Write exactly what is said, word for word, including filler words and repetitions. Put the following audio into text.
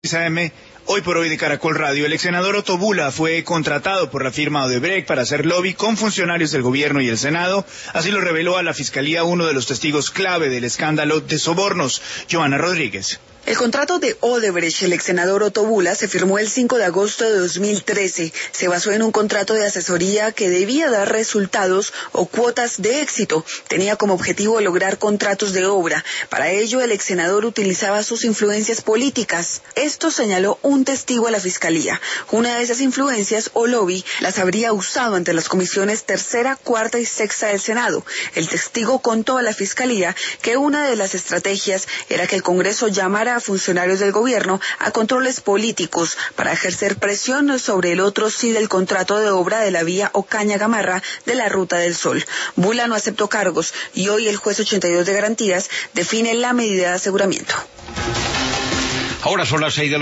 A M, hoy por hoy de Caracol Radio. El ex senador Otto Bula fue contratado por la firma Odebrecht para hacer lobby con funcionarios del gobierno y el Senado. Así lo reveló a la Fiscalía uno de los testigos clave del escándalo de sobornos, Joana Rodríguez. El contrato de Odebrecht, el ex senador Otto Bula, se firmó el cinco de agosto de dos mil trece. Se basó en un contrato de asesoría que debía dar resultados o cuotas de éxito. Tenía como objetivo lograr contratos de obra. Para ello, el ex senador utilizaba sus influencias políticas. Esto señaló un testigo a la Fiscalía. Una de esas influencias o lobby las habría usado ante las comisiones tercera, cuarta y sexta del Senado. El testigo contó a la Fiscalía que una de las estrategias era que el Congreso llamara a funcionarios del gobierno a controles políticos para ejercer presión sobre el otro sí del contrato de obra de la vía Ocaña-Gamarra de la Ruta del Sol. Bula no aceptó cargos y hoy el juez ochenta y dos de garantías define la medida de aseguramiento. Ahora son las seis de la